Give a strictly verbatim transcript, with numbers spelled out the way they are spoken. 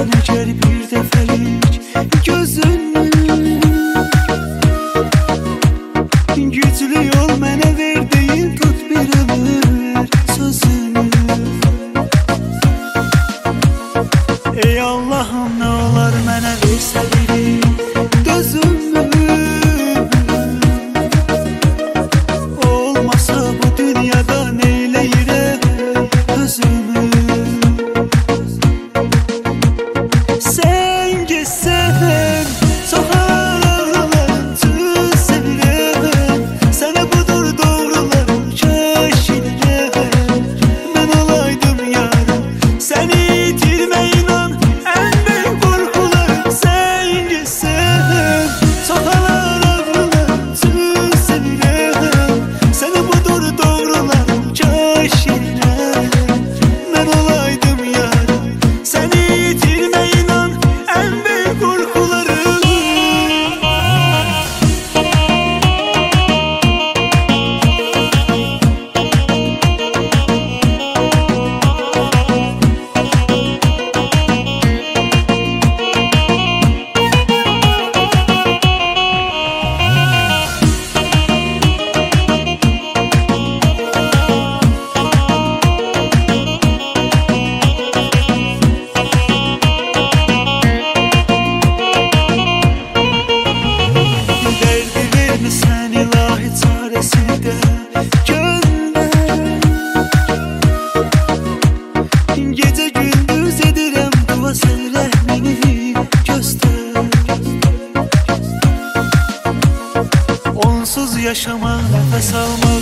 Əgər bir dəfəlik gözünü güclü yol mənə verdiyin, tut bir ömür sözünü. Ey Allah'ım, nə olar mənə versə biri dözümü. Olmasa bu dünyada neyləyirəm özümü. Sen geçsen sokaklarım tüm sevirəm. Sana budur doğrularım şaşırırəm. Ben olaydım yarım seni itirmeyin an en büyük korkularım. Sen geçsen sokaklarım tüm sevirəm. Sana budur doğrularım şaşırırəm. Ben olaydım yarım seni itirmeyin an en büyük korkularım. Derdi vermişsən ilahi çaresini də gönder. Gecə gündüz edirəm dua, sən rəhmini göstər. Onsuz yaşamaq, nəfəs almaq